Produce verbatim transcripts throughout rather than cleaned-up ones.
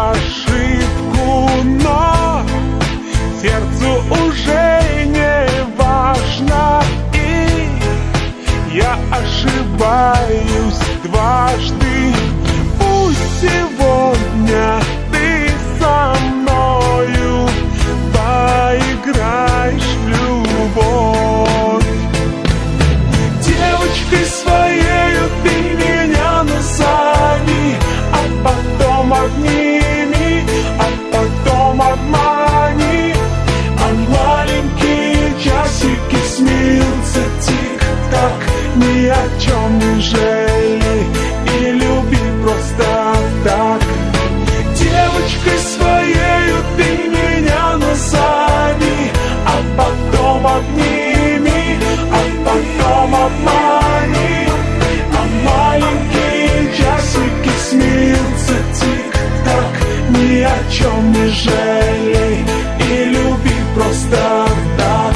ошибку, но сердцу уже не важно, и я ошибаюсь дважды. Пусть сегодня ты со мною поиграешь в любовь. Девочкой своею ты меня назови, а потом обними, а потом обмани. А маленькие часики смеются тик-так, ни о чем не жалей и люби просто так. Девочкой своею ты меня назови, а потом обними, а потом обмани. А маленькие часики смеются тик-так, ни о чем не жалей и люби просто так.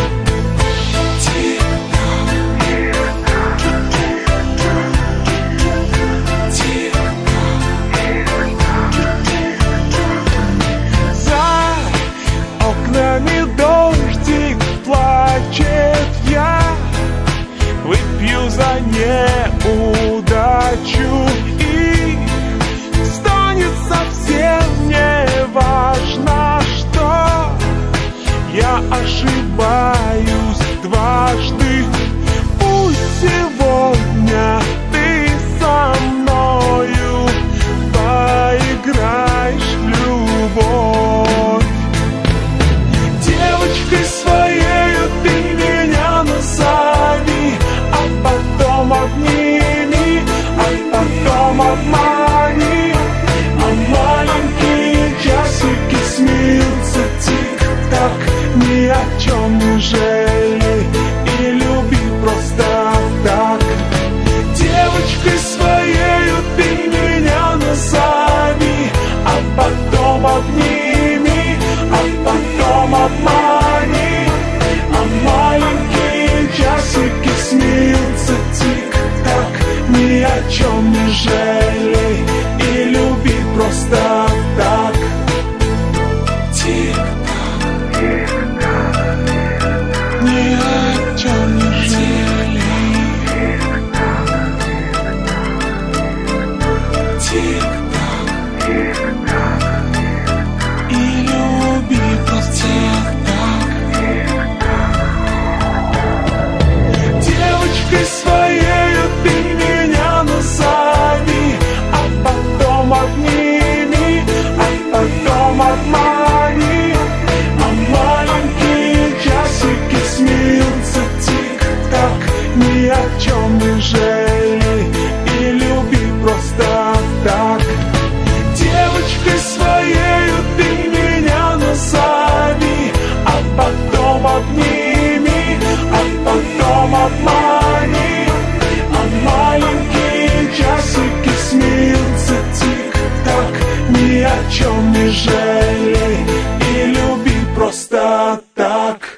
Дождик плачет, я выпью за неудачу, и станет совсем не важно, что я ошибаюсь дважды. Пусть сегодня ты со мною поиграешь в любовь. Девочкой своею ты меня назови, а потом обними, а потом обмани. А маленькие часики смеются тик-так, ни о чем не жалей и люби просто так. Девочкой своею ты меня назови, а потом обними, а потом обмани. А маленькие часики смеются тик-так, ни о чем не жалей и люби просто так. Тик-так, ни о чем не жалей. Тик-так, и люби просто так. Девочкой своею ты меня назови, а потом обними, а потом обмани. А маленькие часики смеются тик-так, ни о чем не жалей и люби просто так. Девочкой своею ты меня назови, а потом обними, а потом обмани. А маленькие часики смеются тик-так, ни о чем не жалей и люби просто так.